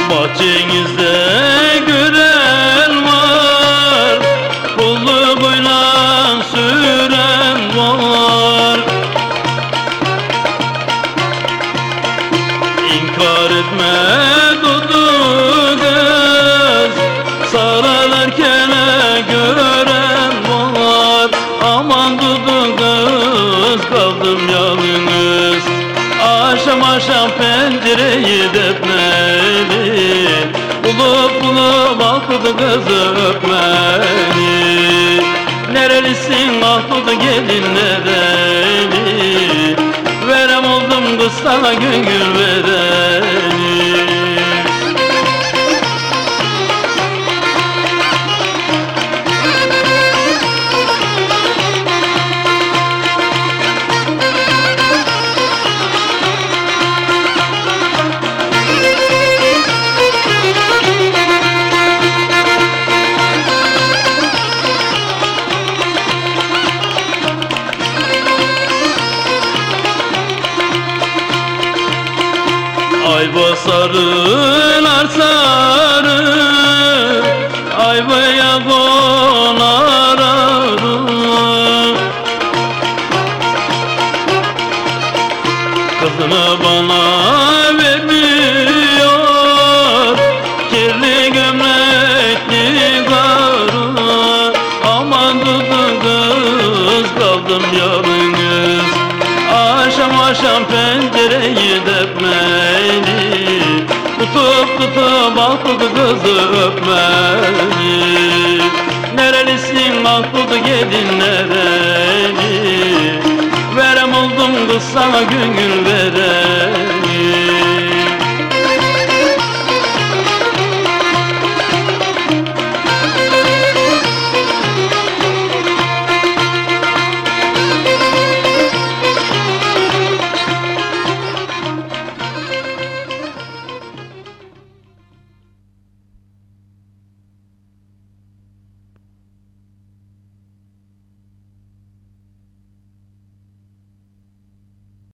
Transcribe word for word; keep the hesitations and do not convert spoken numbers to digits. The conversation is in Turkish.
Bahçenizde gören var, pullu boylan süren var. İnkar etme dudu kız, sarılarken gören var. Aman dudu kız, kaldım yalnız. Aşam aşam pencereyi depmeli, bulup bulup akıdı kızı öpmeli. Nerelisin akıdı gelin nereli, verem oldum kız sana gönül vereli. Ayva sarılar sarı, ayvaya konar arı. Kızını bana vermiyor, kirli gömlekli karı. Aman dudu kız, kaldım yalnız. Aşam aşam pencereyi depmeli, tutup tutup akıldı kızı öpmeli. Nerelisin akıldı gelin nereli, verem oldum kız sana gönül verem.